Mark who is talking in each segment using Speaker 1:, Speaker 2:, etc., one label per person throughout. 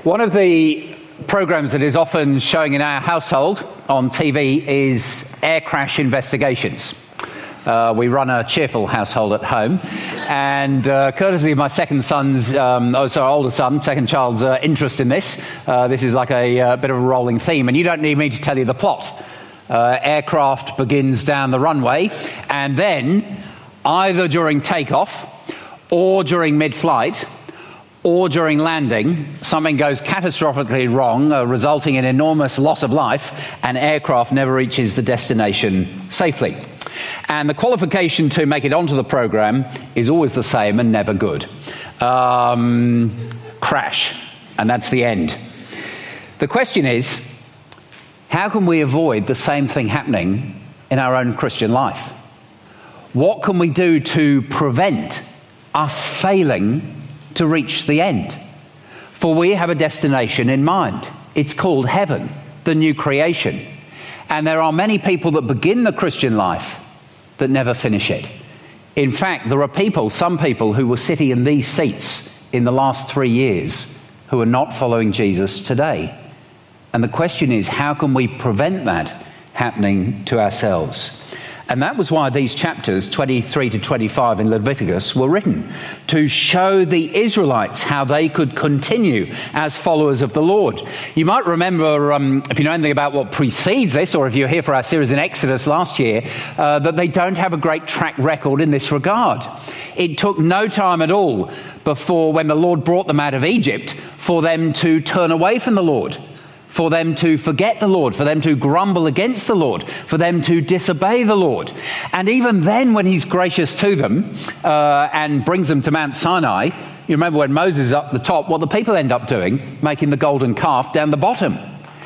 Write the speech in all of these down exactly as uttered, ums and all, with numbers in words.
Speaker 1: One of the programs that is often showing in our household on T V is air crash investigations. Uh, we run a cheerful household at home, and uh, courtesy of my second son's, um, oh sorry, older son, second child's uh, interest in this, uh, this is like a uh, bit of a rolling theme, and you don't need me to tell you the plot. Uh, aircraft begins down the runway, and then either during takeoff or during mid-flight or during landing, something goes catastrophically wrong, uh, resulting in enormous loss of life, and aircraft never reaches the destination safely. And the qualification to make it onto the program is always the same and never good. Um, crash, and that's the end. The question is, how can we avoid the same thing happening in our own Christian life? What can we do to prevent us failing to reach the end? For we have a destination in mind. It's called heaven, the new creation. And there are many people that begin the Christian life that never finish it. In fact, there are people, some people who were sitting in these seats in the last three years who are not following Jesus today. And the question is, how can we prevent that happening to ourselves? And that was why these chapters, twenty-three to twenty-five in Leviticus, were written, to show the Israelites how they could continue as followers of the Lord. You might remember, um, if you know anything about what precedes this, or if you're here for our series in Exodus last year, uh, that they don't have a great track record in this regard. It took no time at all before, when the Lord brought them out of Egypt, for them to turn away from the Lord, for them to forget the Lord, for them to grumble against the Lord, for them to disobey the Lord. And even then, when he's gracious to them uh, and brings them to Mount Sinai, you remember when Moses is up the top, what the people end up doing, making the golden calf down the bottom.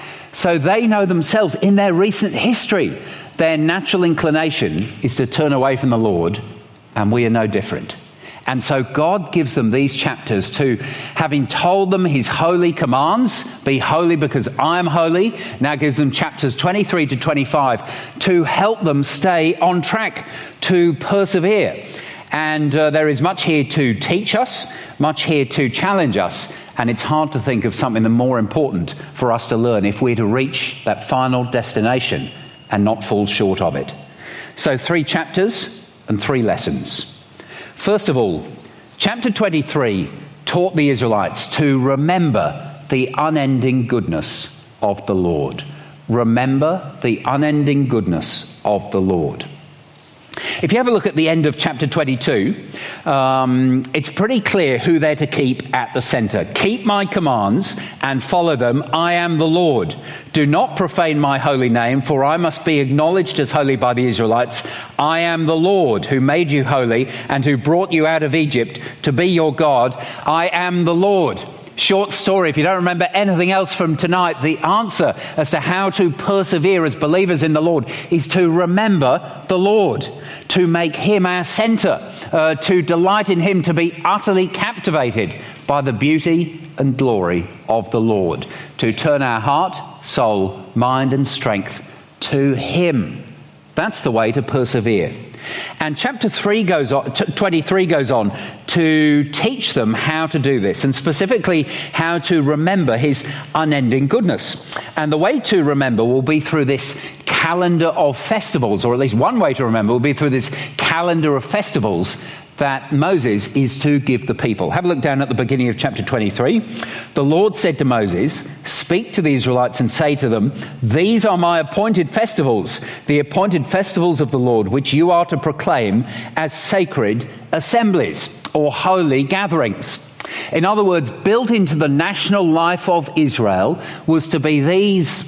Speaker 1: So they know themselves, in their recent history, their natural inclination is to turn away from the Lord, and we are no different. And so God gives them these chapters to, having told them his holy commands, be holy because I am holy, now gives them chapters twenty-three to twenty-five to help them stay on track, to persevere. And uh, there is much here to teach us, much here to challenge us, and it's hard to think of something the more important for us to learn if we're to reach that final destination and not fall short of it. So three chapters and three lessons. First of all, chapter twenty-three taught the Israelites to remember the unending goodness of the Lord. Remember the unending goodness of the Lord. If you have a look at the end of chapter twenty-two, um, it's pretty clear who they're to keep at the center. Keep my commands and follow them. I am the Lord. Do not profane my holy name, for I must be acknowledged as holy by the Israelites. I am the Lord who made you holy and who brought you out of Egypt to be your God. I am the Lord. Short story, if you don't remember anything else from tonight, the answer as to how to persevere as believers in the Lord is to remember the Lord, to make him our center, uh, to delight in him, to be utterly captivated by the beauty and glory of the Lord, to turn our heart, soul, mind and strength to him. That's the way to persevere. And chapter three goes on, twenty-three goes on to teach them how to do this, and specifically how to remember his unending goodness. And the way to remember will be through this calendar of festivals, or at least one way to remember will be through this calendar of festivals that Moses is to give the people. Have a look down at the beginning of chapter twenty-three. The Lord said to Moses, "Speak to the Israelites and say to them, these are my appointed festivals, the appointed festivals of the Lord, which you are to proclaim as sacred assemblies," or holy gatherings. In other words, built into the national life of Israel was to be these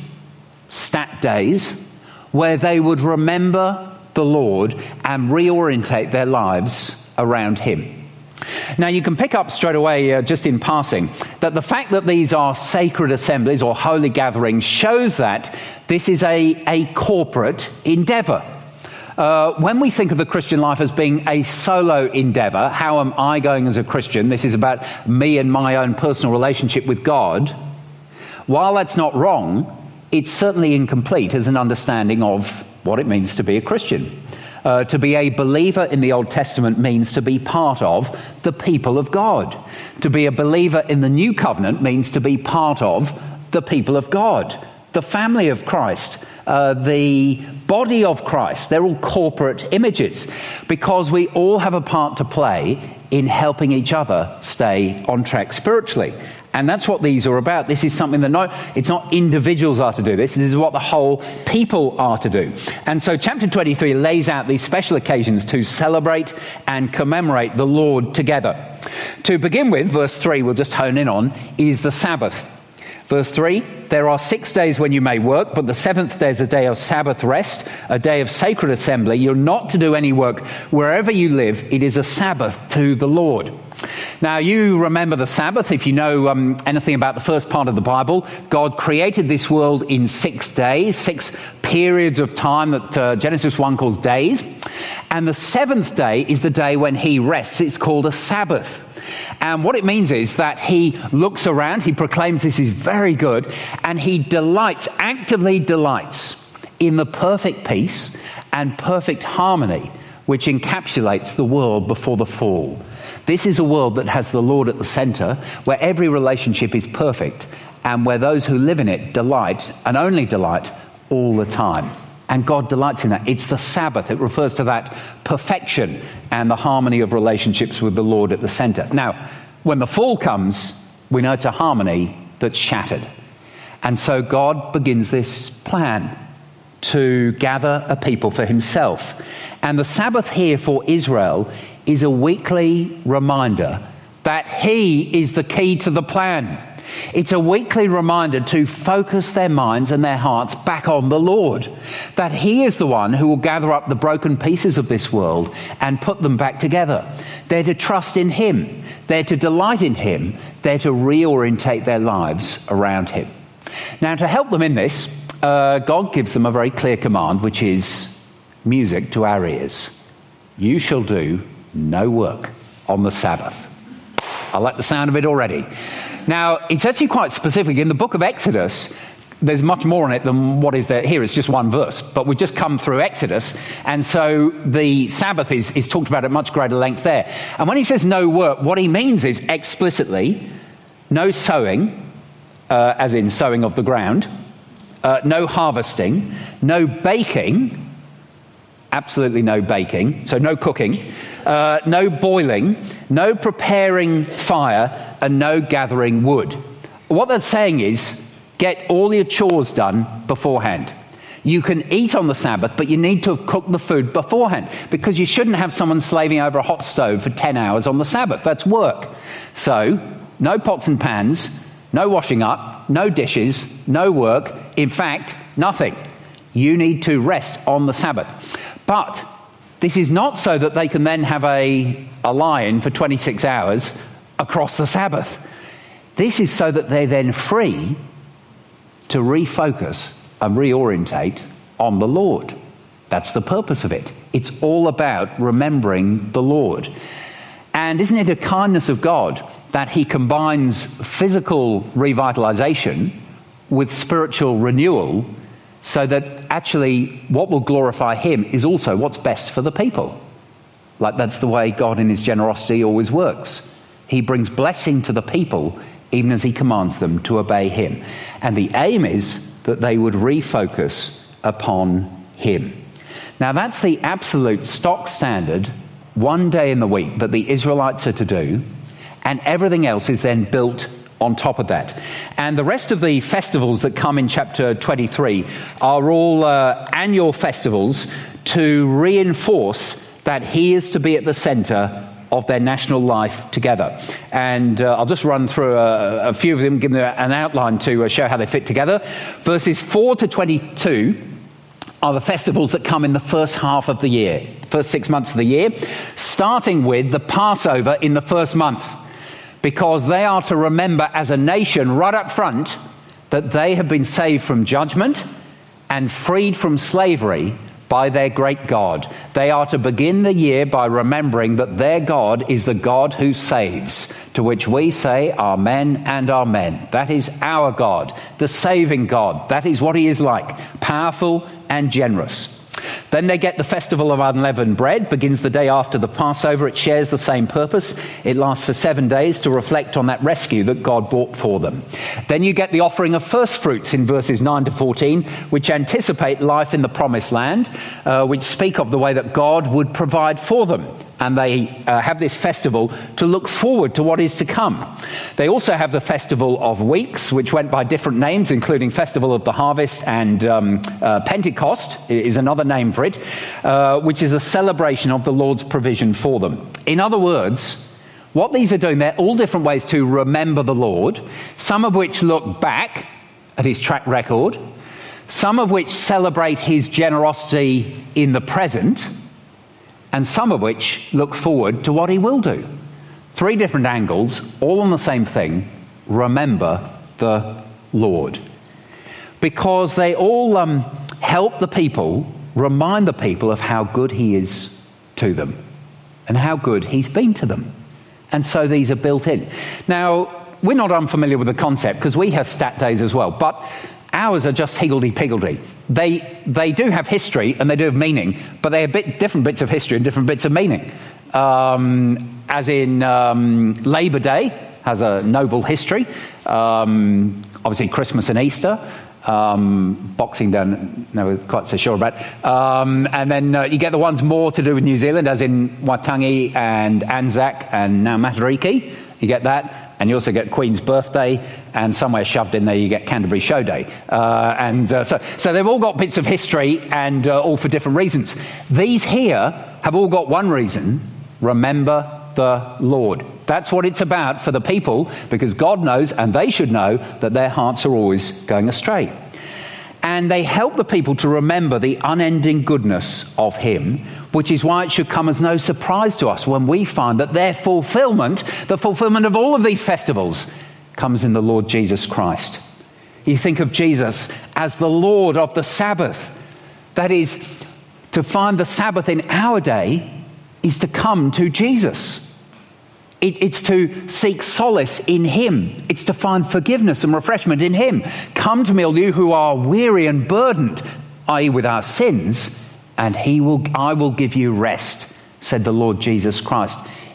Speaker 1: stat days where they would remember the Lord and reorientate their lives around him. Now you can pick up straight away, uh, just in passing, that the fact that these are sacred assemblies or holy gatherings shows that this is a, a corporate endeavour. Uh, when we think of the Christian life as being a solo endeavour, how am I going as a Christian? This is about me and my own personal relationship with God. While that's not wrong, it's certainly incomplete as an understanding of what it means to be a Christian. Uh, to be a believer in the Old Testament means to be part of the people of God. To be a believer in the New Covenant means to be part of the people of God, the family of Christ, uh, the body of Christ. They're all corporate images because we all have a part to play in helping each other stay on track spiritually. And that's what these are about. This is something that no, it's not individuals are to do this. This is what the whole people are to do. And so chapter twenty-three lays out these special occasions to celebrate and commemorate the Lord together. To begin with, verse three, we'll just hone in on, is the Sabbath. Verse three, there are six days when you may work, but the seventh day is a day of Sabbath rest, a day of sacred assembly. You're not to do any work wherever you live. It is a Sabbath to the Lord. Now, you remember the Sabbath. If you know um, anything about the first part of the Bible, God created this world in six days, six periods of time that uh, Genesis one calls days. And the seventh day is the day when he rests. It's called a Sabbath. And what it means is that he looks around, he proclaims this is very good, and he delights, actively delights in the perfect peace and perfect harmony which encapsulates the world before the fall. This is a world that has the Lord at the center, where every relationship is perfect, and where those who live in it delight, and only delight, all the time. And God delights in that. It's the Sabbath. It refers to that perfection and the harmony of relationships with the Lord at the center. Now, when the fall comes, we know it's a harmony that's shattered. And so God begins this plan to gather a people for himself. And the Sabbath here for Israel is a weekly reminder that he is the key to the plan. It's a weekly reminder to focus their minds and their hearts back on the Lord, that he is the one who will gather up the broken pieces of this world and put them back together. They're to trust in him. They're to delight in him. They're to reorientate their lives around him. Now, to help them in this, uh, God gives them a very clear command, which is music to our ears. You shall do no work on the Sabbath. I like the sound of it already. Now, it's actually quite specific. In the book of Exodus, there's much more in it than what is there here. It's just one verse, but we've just come through Exodus, and so the Sabbath is, is talked about at much greater length there. And when he says no work, what he means is explicitly no sowing, uh, as in sowing of the ground, uh, no harvesting, no baking, absolutely no baking, so no cooking, uh, no boiling, no preparing fire, and no gathering wood. What that's saying is, get all your chores done beforehand. You can eat on the Sabbath, but you need to have cooked the food beforehand, because you shouldn't have someone slaving over a hot stove for ten hours on the Sabbath. That's work. So, no pots and pans, no washing up, no dishes, no work. In fact, nothing. You need to rest on the Sabbath. But this is not so that they can then have a, a lie-in for twenty-six hours across the Sabbath. This is so that they're then free to refocus and reorientate on the Lord. That's the purpose of it. It's all about remembering the Lord. And isn't it a kindness of God that he combines physical revitalization with spiritual renewal, so that actually what will glorify him is also what's best for the people? Like, that's the way God in his generosity always works. He brings blessing to the people even as he commands them to obey him. And the aim is that they would refocus upon him. Now, that's the absolute stock standard, one day in the week that the Israelites are to do, and everything else is then built on top of that. And the rest of the festivals that come in chapter twenty-three are all uh, annual festivals to reinforce that he is to be at the center of their national life together. And uh, I'll just run through a, a few of them, give them an outline to uh, show how they fit together. Verses four to twenty-two are the festivals that come in the first half of the year, first six months of the year, starting with the Passover in the first month, because they are to remember as a nation right up front that they have been saved from judgment and freed from slavery by their great God. They are to begin the year by remembering that their God is the God who saves, to which we say amen and amen. That is our God, the saving God. That is what he is like, powerful and generous. Then they get the Festival of Unleavened Bread, begins the day after the Passover. It shares the same purpose. It lasts for seven days to reflect on that rescue that God brought for them. Then you get the offering of first fruits in verses nine to fourteen, which anticipate life in the promised land, uh, which speak of the way that God would provide for them. And they uh, have this festival to look forward to what is to come. They also have the Festival of Weeks, which went by different names, including Festival of the Harvest, and um, uh, Pentecost is another name for it, uh, which is a celebration of the Lord's provision for them. In other words, what these are doing, they're all different ways to remember the Lord, some of which look back at his track record, some of which celebrate his generosity in the present, and some of which look forward to what he will do. Three different angles, all on the same thing: remember the Lord. Because they all um, help the people, remind the people of how good he is to them and how good he's been to them. And so these are built in. Now, we're not unfamiliar with the concept because we have stat days as well, but ours are just higgledy-piggledy. They they do have history and they do have meaning, but they are bit different bits of history and different bits of meaning. Um, as in um, Labor Day has a noble history. Um, obviously Christmas and Easter. Um, Boxing Day, no, quite so sure about. Um, and then uh, you get the ones more to do with New Zealand, as in Waitangi and Anzac and now Matariki. You get that. And you also get Queen's Birthday, and somewhere shoved in there you get Canterbury Show Day. Uh, and uh, so, so they've all got bits of history, and uh, all for different reasons. These here have all got one reason: remember the Lord. That's what it's about for the people, because God knows, and they should know, that their hearts are always going astray. And they help the people to remember the unending goodness of him, which is why it should come as no surprise to us when we find that their fulfillment, the fulfillment of all of these festivals, comes in the Lord Jesus Christ. You think of Jesus as the Lord of the Sabbath. That is, to find the Sabbath in our day is to come to Jesus. It, it's to seek solace in him. It's to find forgiveness and refreshment in him. Come to me, all you who are weary and burdened, that is with our sins, and he will, I will give you rest, said the Lord Jesus Christ.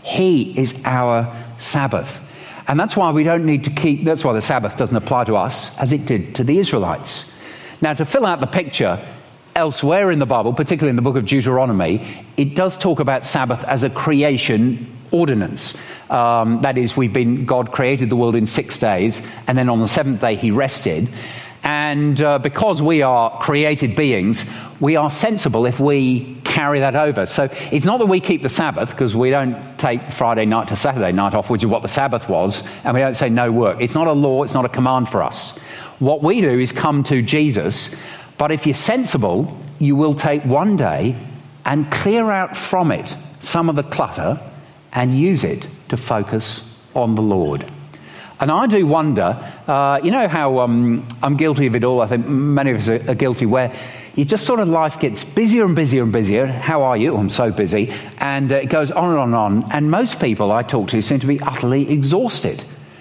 Speaker 1: He is our Sabbath. And that's why we don't need to keep, that's why the Sabbath doesn't apply to us as it did to the Israelites. Now, to fill out the picture, elsewhere in the Bible, particularly in the book of Deuteronomy, it does talk about Sabbath as a creation ordinance. Um, that is, we've been, God created the world in six days, and then on the seventh day he rested. And uh, because we are created beings, we are sensible if we carry that over. So it's not that we keep the Sabbath, because we don't take Friday night to Saturday night off, which is what the Sabbath was, and we don't say no work. It's not a law, it's not a command for us. What we do is come to Jesus, but if you're sensible, you will take one day and clear out from it some of the clutter and use it to focus on the Lord. And I do wonder, uh, you know how um, I'm guilty of it all, I think many of us are, are guilty, where you just sort of, life gets busier and busier and busier. How are you? Oh, I'm so busy. And uh, it goes on and on and on. And most people I talk to seem to be utterly exhausted.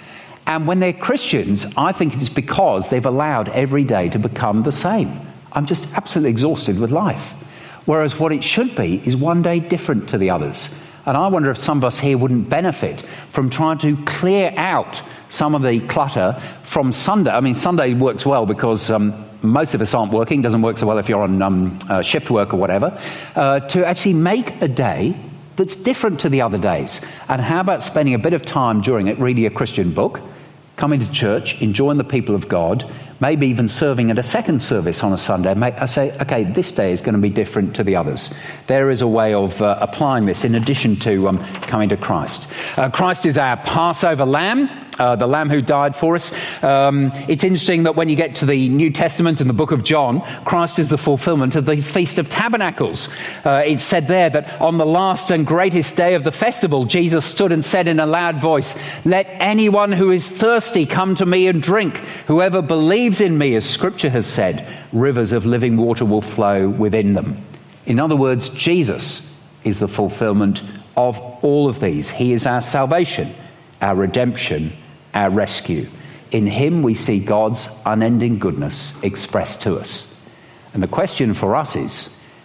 Speaker 1: And when they're Christians, I think it's because they've allowed every day to become the same. I'm just absolutely exhausted with life. Whereas what it should be is one day different to the others. And I wonder if some of us here wouldn't benefit from trying to clear out some of the clutter from Sunday. I mean, Sunday works well because um, most of us aren't working. Doesn't work so well if you're on um, uh, shift work or whatever. Uh, to actually make a day that's different to the other days. And how about spending a bit of time during it reading a Christian book, coming to church, enjoying the people of God, maybe even serving at a second service on a Sunday. I say, okay, this day is going to be different to the others. There is a way of uh, applying this in addition to um, coming to Christ. Uh, Christ is our Passover lamb. Uh, the Lamb who died for us. Um, it's interesting that when you get to the New Testament and the book of John, Christ is the fulfillment of the Feast of Tabernacles. Uh, it's said there that on the last and greatest day of the festival, Jesus stood and said in a loud voice, "Let anyone who is thirsty come to me and drink. Whoever believes in me, as Scripture has said, rivers of living water will flow within them." In other words, Jesus is the fulfillment of all of these. He is our salvation, our redemption, our rescue. In him we see God's unending goodness expressed to us. And the question for us is,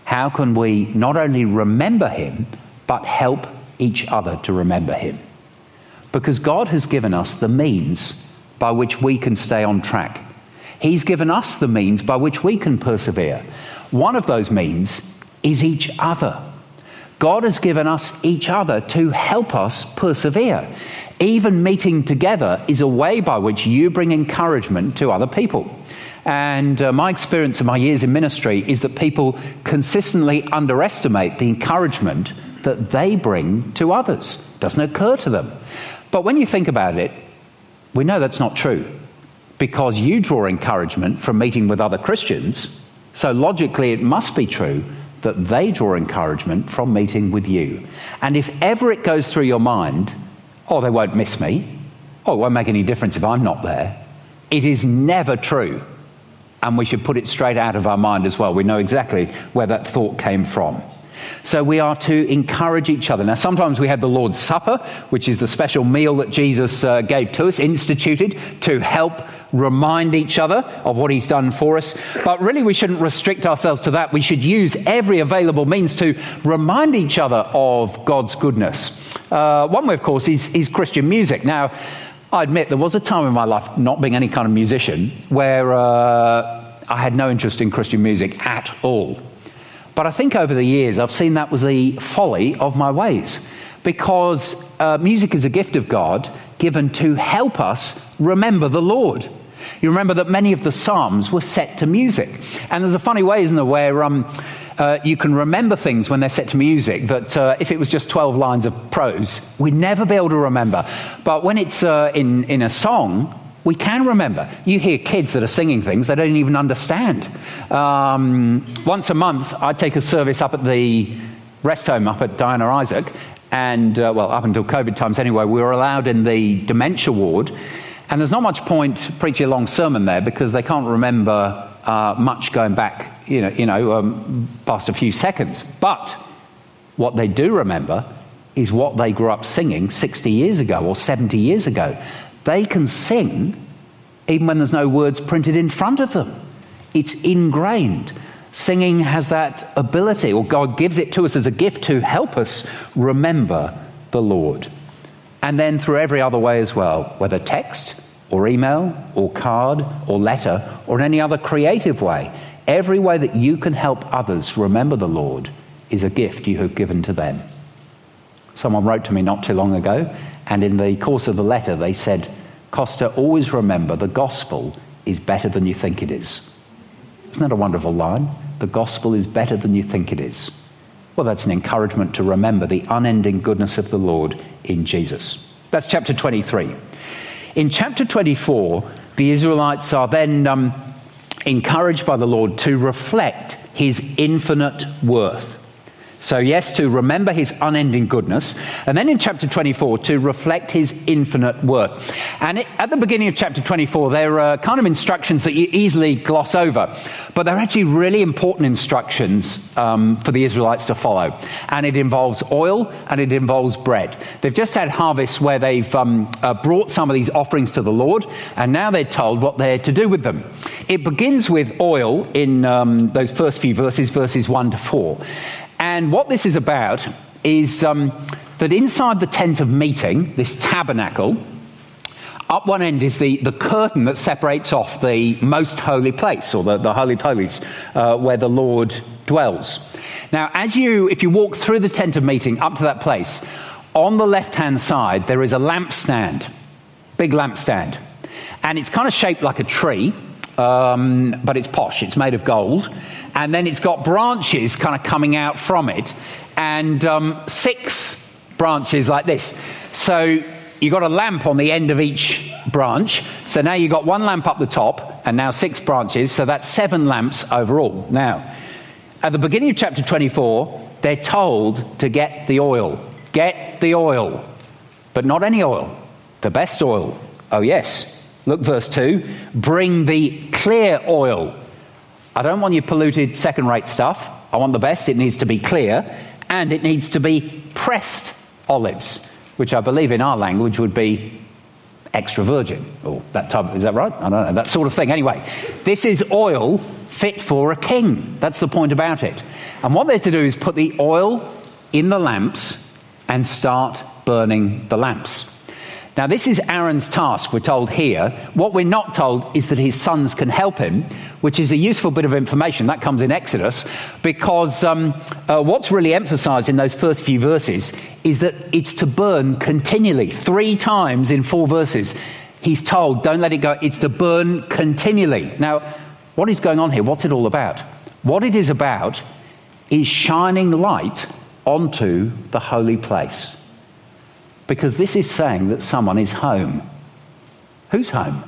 Speaker 1: how can we not only remember him, but help each other to remember him? Because God has given us the means by which we can stay on track. He's given us the means by which we can persevere. One of those means is each other. God has given us each other to help us persevere. Even meeting together is a way by which you bring encouragement to other people. And uh, my experience of my years in ministry is that people consistently underestimate the encouragement that they bring to others. It doesn't occur to them. But when you think about it, we know that's not true, because you draw encouragement from meeting with other Christians, so logically it must be true that they draw encouragement from meeting with you. And if ever it goes through your mind, oh, they won't miss me, oh, it won't make any difference if I'm not there, it is never true. And we should put it straight out of our mind as well. We know exactly where that thought came from. So we are to encourage each other. Now, sometimes we have the Lord's Supper, which is the special meal that Jesus uh, gave to us, instituted to help remind each other of what he's done for us. But really, we shouldn't restrict ourselves to that. We should use every available means to remind each other of God's goodness. Uh, one way, of course, is, is Christian music. Now, I admit there was a time in my life, not being any kind of musician, where uh, I had no interest in Christian music at all. But I think over the years I've seen that was the folly of my ways, because uh, music is a gift of God given to help us remember the Lord. You remember that many of the Psalms were set to music. And there's a funny way, isn't there, where um, uh, you can remember things when they're set to music that uh, if it was just twelve lines of prose, we'd never be able to remember. But when it's uh, in, in a song, we can remember. You hear kids that are singing things they don't even understand. Um, once a month, I take a service up at the rest home up at Diana Isaac, and, uh, well, up until COVID times anyway, we were allowed in the dementia ward, and there's not much point preaching a long sermon there because they can't remember uh, much going back, you know, you know um, past a few seconds. But what they do remember is what they grew up singing sixty years ago or seventy years ago. They can sing even when there's no words printed in front of them. It's ingrained. Singing has that ability, or God gives it to us as a gift to help us remember the Lord. And then through every other way as well, whether text or email or card or letter or in any other creative way, every way that you can help others remember the Lord is a gift you have given to them. Someone wrote to me not too long ago, and in the course of the letter they said, Costa, always remember the gospel is better than you think it is. Isn't that a wonderful line? The gospel is better than you think it is. Well, that's an encouragement to remember the unending goodness of the Lord in Jesus. That's chapter twenty-three. In chapter twenty-four, the Israelites are then um, encouraged by the Lord to reflect his infinite worth. So yes, to remember his unending goodness, and then in chapter twenty-four, to reflect his infinite worth. And it, at the beginning of chapter twenty-four, there are kind of instructions that you easily gloss over, but they're actually really important instructions um, for the Israelites to follow. And it involves oil and it involves bread. They've just had harvests where they've um, uh, brought some of these offerings to the Lord, and now they're told what they're to do with them. It begins with oil in um, those first few verses, verses one to four. And what this is about is um, that inside the tent of meeting, this tabernacle, up one end is the, the curtain that separates off the most holy place, or the, the Holy of Holies, uh, where the Lord dwells. Now, as you, if you walk through the tent of meeting up to that place, on the left-hand side, there is a lampstand, big lampstand. And it's kind of shaped like a tree, um, but it's posh. It's made of gold. And then it's got branches kind of coming out from it, and um, six branches like this. So you've got a lamp on the end of each branch. So now you've got one lamp up the top, and now six branches. So that's seven lamps overall. Now, at the beginning of chapter twenty-four, they're told to get the oil. Get the oil. But not any oil. The best oil. Oh, yes. Look, verse two. Bring the clear oil. I don't want your polluted second-rate stuff. I want the best. It needs to be clear, and it needs to be pressed olives, which I believe in our language would be extra virgin, or that type, is that right? I don't know, that sort of thing. Anyway, this is oil fit for a king. That's the point about it. And what they're to do is put the oil in the lamps and start burning the lamps. Now, this is Aaron's task, we're told here. What we're not told is that his sons can help him, which is a useful bit of information. That comes in Exodus, because um, uh, what's really emphasized in those first few verses is that it's to burn continually. Three times in four verses, he's told, don't let it go. It's to burn continually. Now, what is going on here? What's it all about? What it is about is shining light onto the holy place. Because this is saying that someone is home. Who's home?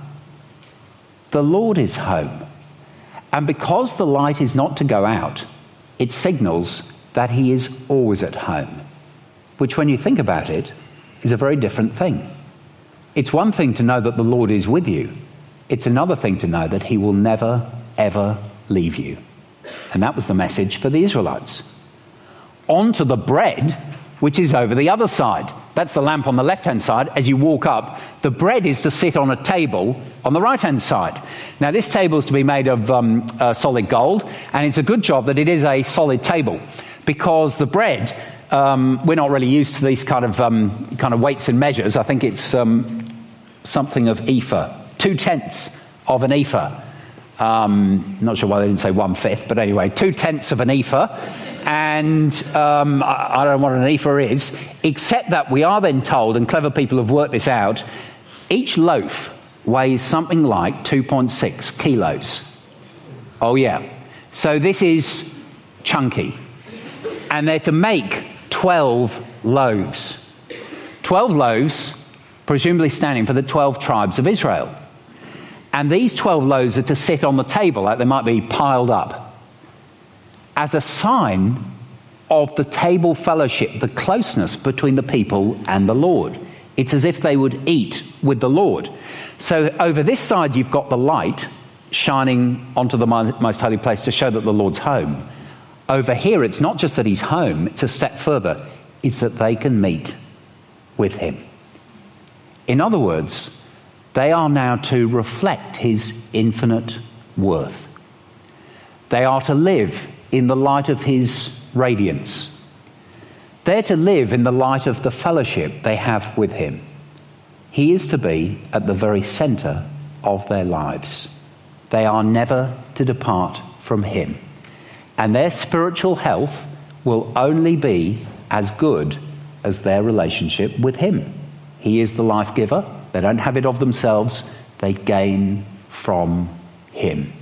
Speaker 1: The Lord is home. And because the light is not to go out, it signals that he is always at home. Which, when you think about it, is a very different thing. It's one thing to know that the Lord is with you. It's another thing to know that he will never, ever leave you. And that was the message for the Israelites. On to the bread, which is over the other side. That's the lamp on the left-hand side. As you walk up, the bread is to sit on a table on the right-hand side. Now, this table is to be made of um, uh, solid gold, and it's a good job that it is a solid table, because the bread, um, we're not really used to these kind of um, kind of weights and measures. I think it's um, something of ephah, two-tenths of an ephah. Um, not sure why they didn't say one-fifth, but anyway, two-tenths of an ephah. And um, I, I don't know what an ephah is, except that we are then told, and clever people have worked this out, each loaf weighs something like two point six kilos. Oh, yeah. So this is chunky. And they're to make twelve loaves. twelve loaves, presumably standing for the twelve tribes of Israel. And these twelve loaves are to sit on the table, like they might be piled up, as a sign of the table fellowship, the closeness between the people and the Lord. It's as if they would eat with the Lord. So over this side, you've got the light shining onto the most holy place to show that the Lord's home. Over here, it's not just that he's home, it's a step further. It's that they can meet with him. In other words, they are now to reflect his infinite worth. They are to live in the light of his radiance. They're to live in the light of the fellowship they have with him. He is to be at the very centre of their lives. They are never to depart from him. And their spiritual health will only be as good as their relationship with him. He is the life giver. They don't have it of themselves. They gain from him.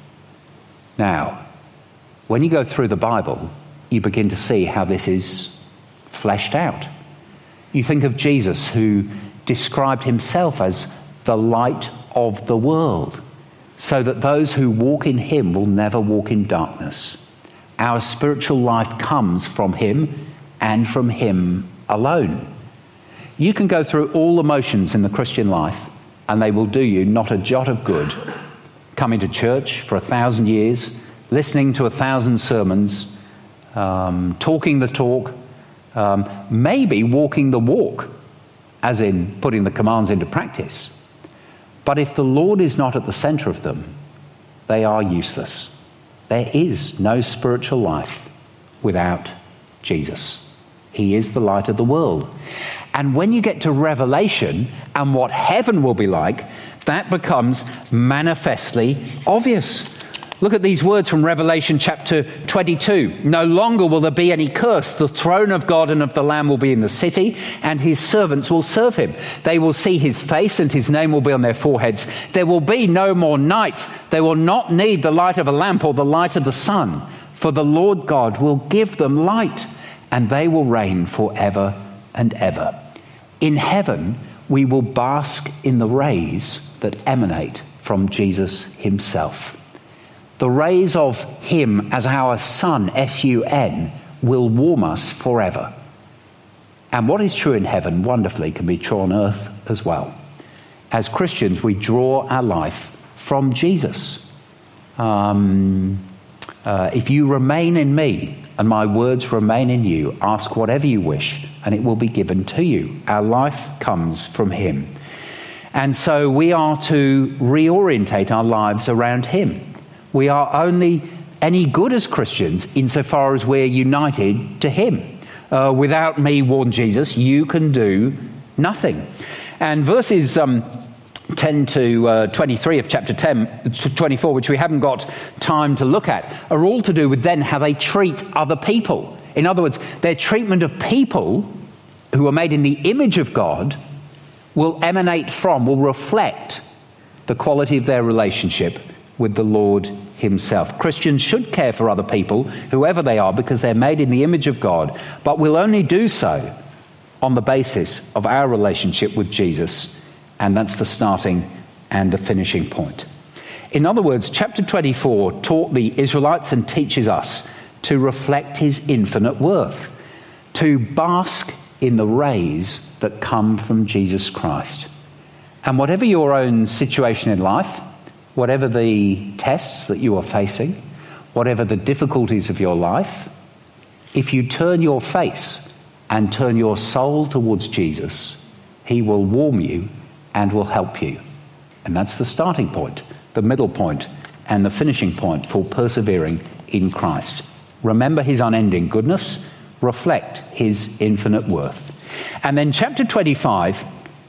Speaker 1: Now, when you go through the Bible, you begin to see how this is fleshed out. You think of Jesus, who described himself as the light of the world, so that those who walk in him will never walk in darkness. Our spiritual life comes from him and from him alone. You can go through all the motions in the Christian life, and they will do you not a jot of good. Coming to church for a thousand years, listening to a thousand sermons, um, talking the talk, um, maybe walking the walk, as in putting the commands into practice. But if the Lord is not at the centre of them, they are useless. There is no spiritual life without Jesus. He is the light of the world. And when you get to Revelation and what heaven will be like, that becomes manifestly obvious. Look at these words from Revelation chapter twenty-two. No longer will there be any curse. The throne of God and of the Lamb will be in the city, and his servants will serve him. They will see his face, and his name will be on their foreheads. There will be no more night. They will not need the light of a lamp or the light of the sun, for the Lord God will give them light, and they will reign forever and ever. In heaven, we will bask in the rays that emanate from Jesus himself. The rays of him as our sun, S U N, will warm us forever. And what is true in heaven wonderfully can be true on earth as well. As Christians, we draw our life from Jesus. Um, uh, if you remain in me and my words remain in you, ask whatever you wish and it will be given to you. Our life comes from him. And so we are to reorientate our lives around him. We are only any good as Christians insofar as we're united to him. Uh, without me, warned Jesus, you can do nothing. And verses um, ten to uh, twenty-three of chapter ten, twenty-four, which we haven't got time to look at, are all to do with then how they treat other people. In other words, their treatment of people who are made in the image of God will emanate from, will reflect the quality of their relationship with the Lord himself. Christians should care for other people, whoever they are, because they're made in the image of God, but we'll only do so on the basis of our relationship with Jesus, and that's the starting and the finishing point. In other words, chapter twenty-four taught the Israelites and teaches us to reflect his infinite worth, to bask in the rays that come from Jesus Christ. And whatever your own situation in life, whatever the tests that you are facing, whatever the difficulties of your life, if you turn your face and turn your soul towards Jesus, he will warm you and will help you. And that's the starting point, the middle point, and the finishing point for persevering in Christ. Remember his unending goodness, reflect his infinite worth. And then chapter twenty-five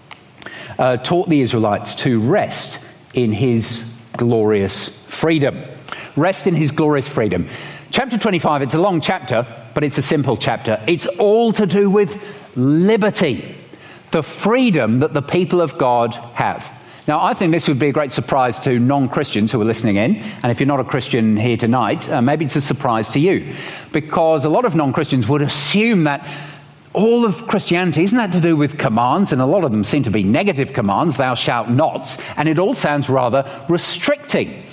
Speaker 1: uh, taught the Israelites to rest in his glorious freedom. Rest in his glorious freedom. Chapter twenty-five, it's a long chapter, but it's a simple chapter. It's all to do with liberty, the freedom that the people of God have. Now, I think this would be a great surprise to non-Christians who are listening in, and if you're not a Christian here tonight, uh, maybe it's a surprise to you, because a lot of non-Christians would assume that all of Christianity, isn't that to do with commands? And a lot of them seem to be negative commands, thou shalt nots, and it all sounds rather restricting.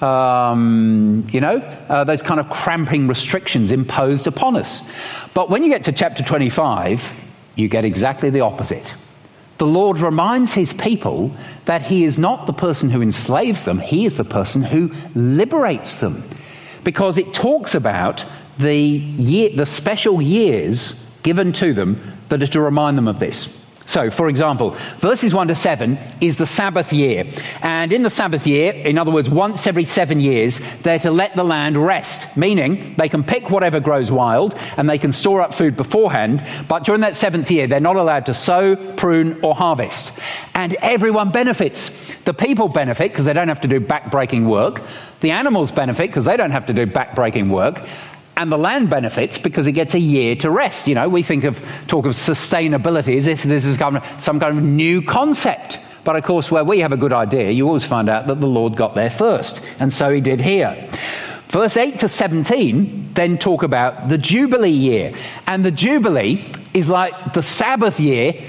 Speaker 1: Um, you know, uh, those kind of cramping restrictions imposed upon us. But when you get to chapter twenty-five, you get exactly the opposite. The Lord reminds his people that he is not the person who enslaves them, he is the person who liberates them. Because it talks about the year, the special years given to them that are to remind them of this. So, for example, verses one to seven is the Sabbath year. And in the Sabbath year, in other words, once every seven years, they're to let the land rest, meaning they can pick whatever grows wild and they can store up food beforehand, but during that seventh year, they're not allowed to sow, prune, or harvest. And everyone benefits. The people benefit because they don't have to do back-breaking work. The animals benefit because they don't have to do back-breaking work. And the land benefits because it gets a year to rest. You know, we think of talk of sustainability as if this is kind of some kind of new concept. But of course, where we have a good idea, you always find out that the Lord got there first. And so he did here. Verse eight to seventeen then talk about the Jubilee year. And the Jubilee is like the Sabbath year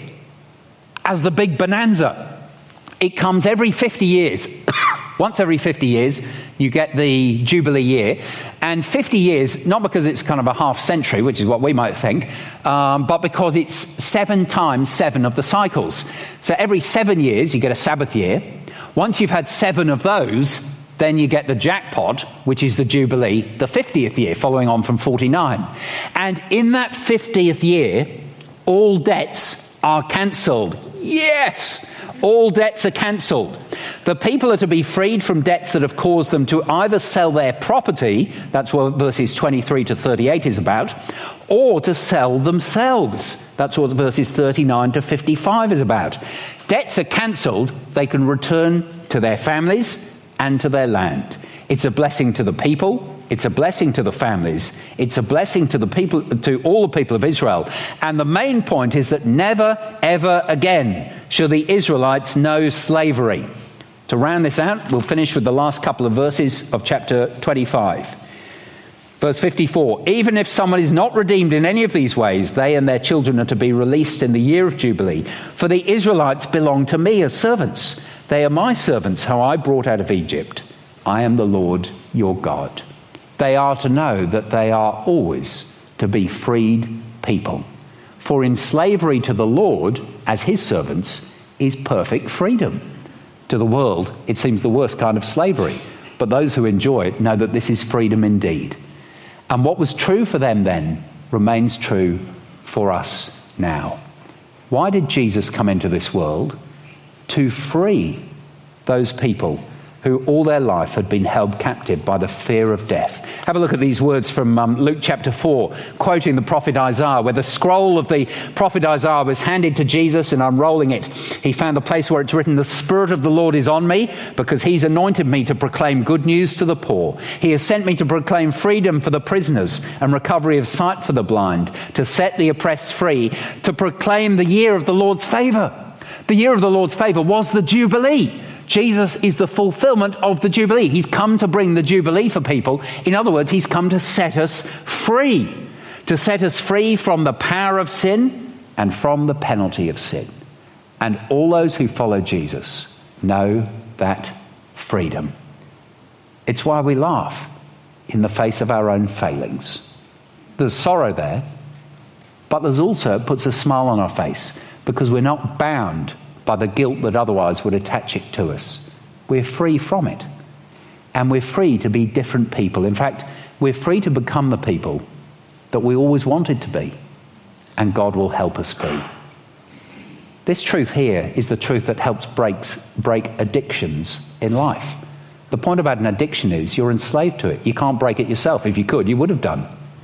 Speaker 1: as the big bonanza. It comes every fifty years. Once every fifty years, you get the Jubilee year. And fifty years, not because it's kind of a half century, which is what we might think, um, but because it's seven times seven of the cycles. So every seven years, you get a Sabbath year. Once you've had seven of those, then you get the jackpot, which is the Jubilee, the fiftieth year, following on from forty-nine. And in that fiftieth year, all debts are cancelled. Yes! All debts are cancelled. The people are to be freed from debts that have caused them to either sell their property, that's what verses twenty-three to thirty-eight is about, or to sell themselves. That's what verses thirty-nine to fifty-five is about. Debts are cancelled. They can return to their families and to their land. It's a blessing to the people. It's a blessing to the families. It's a blessing to the people, to all the people of Israel. And the main point is that never, ever again shall the Israelites know slavery. To round this out, we'll finish with the last couple of verses of chapter twenty-five. Verse fifty-four, even if someone is not redeemed in any of these ways, they and their children are to be released in the year of Jubilee. For the Israelites belong to me as servants. They are my servants, who I brought out of Egypt. I am the Lord your God. They are to know that they are always to be freed people. For in slavery to the Lord, as his servants, is perfect freedom. To the world, it seems the worst kind of slavery. But those who enjoy it know that this is freedom indeed. And what was true for them then remains true for us now. Why did Jesus come into this world? to free those people who all their life had been held captive by the fear of death. Have a look at these words from um, Luke chapter four, quoting the prophet Isaiah, where the scroll of the prophet Isaiah was handed to Jesus, and unrolling it, he found the place where it's written, "The Spirit of the Lord is on me, because he's anointed me to proclaim good news to the poor. He has sent me to proclaim freedom for the prisoners and recovery of sight for the blind, to set the oppressed free, to proclaim the year of the Lord's favour." The year of the Lord's favour was the Jubilee. Jesus is the fulfillment of the Jubilee. He's come to bring the Jubilee for people. In other words, he's come to set us free, to set us free from the power of sin and from the penalty of sin. And all those who follow Jesus know that freedom. It's why we laugh in the face of our own failings. There's sorrow there, but there's also, it puts a smile on our face because we're not bound by the guilt that otherwise would attach it to us. We're free from it. And we're free to be different people. In fact, we're free to become the people that we always wanted to be. And God will help us be. This truth here is the truth that helps breaks, break addictions in life. The point about an addiction is you're enslaved to it. You can't break it yourself. If you could, you would have done.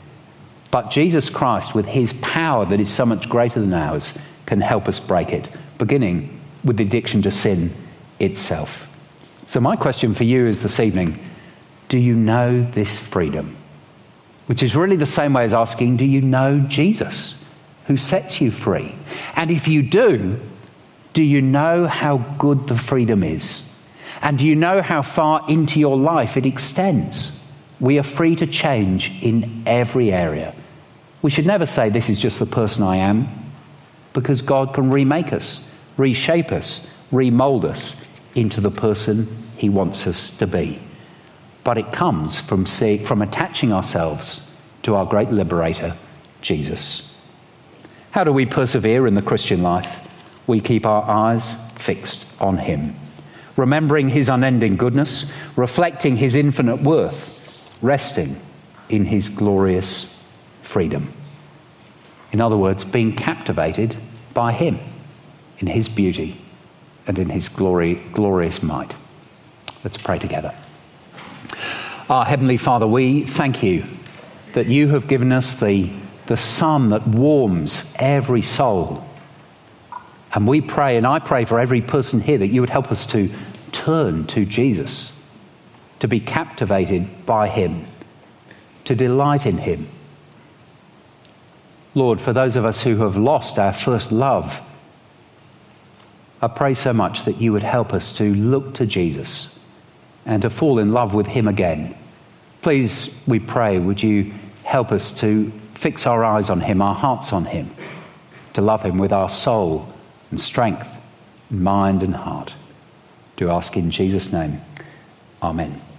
Speaker 1: But Jesus Christ, with his power that is so much greater than ours, can help us break it, beginning with the addiction to sin itself. So my question for you is this evening, do you know this freedom? Which is really the same way as asking, do you know Jesus, who sets you free? And if you do, do you know how good the freedom is? And do you know how far into your life it extends? We are free to change in every area. We should never say, this is just the person I am, because God can remake us, reshape us, remold us into the person he wants us to be. But it comes from, see, from attaching ourselves to our great liberator, Jesus. How do we persevere in the Christian life? We keep our eyes fixed on him, remembering his unending goodness, reflecting his infinite worth, resting in his glorious freedom. In other words, being captivated by him, in his beauty and in his glory, glorious might. Let's pray together. Our Heavenly Father, we thank you that you have given us the, the sun that warms every soul. And we pray, and I pray for every person here, that you would help us to turn to Jesus, to be captivated by him, to delight in him. Lord, for those of us who have lost our first love, I pray so much that you would help us to look to Jesus and to fall in love with him again. Please, we pray, would you help us to fix our eyes on him, our hearts on him, to love him with our soul and strength, mind and heart. Do ask in Jesus' name. Amen.